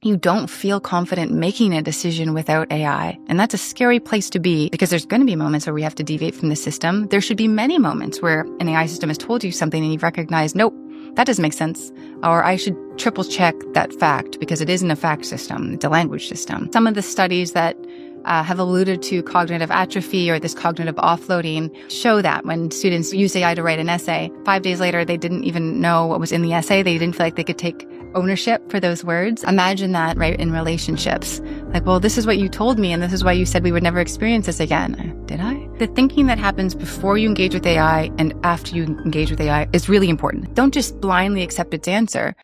you don't feel confident making a decision without AI. And that's a scary place to be, because there's going to be moments where we have to deviate from the system. There should be many moments where an AI system has told you something and you've recognized, nope, that doesn't make sense. Or I should triple check that fact because it isn't a fact system, it's a language system. Some of the studies that have alluded to cognitive atrophy or this cognitive offloading show that when students use AI to write an essay, 5 days later, they didn't even know what was in the essay. They didn't feel like they could take ownership for those words. Imagine that, right, in relationships. Like, well, this is what you told me, and this is why you said we would never experience this again. Did I? The thinking that happens before you engage with AI and after you engage with AI is really important. Don't just blindly accept its answer.